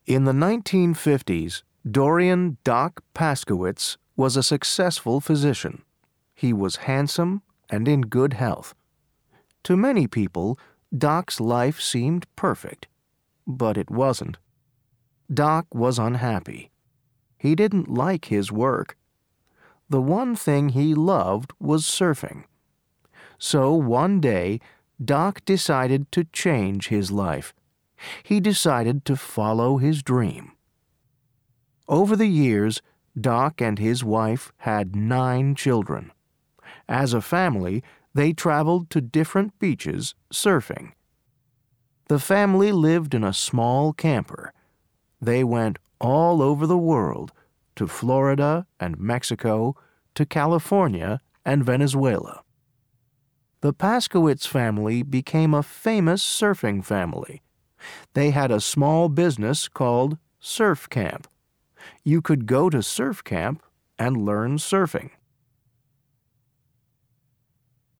In the 1950s, Dorian Doc Paskowitz was a successful physician. He was handsome and in good health. To many people, Doc's life seemed perfect, but it wasn't. Doc was unhappy. He didn't like his work. The one thing he loved was surfing. So one day, Doc decided to change his life. He decided to follow his dream. Over the years, Doc and his wife had 9 children. As a family, they traveled to different beaches surfing. The family lived in a small camper. They went all over the world, to Florida and Mexico, to California and Venezuela. The Paskowitz family became a famous surfing family. They had a small business called Surf Camp. You could go to surf camp and learn surfing.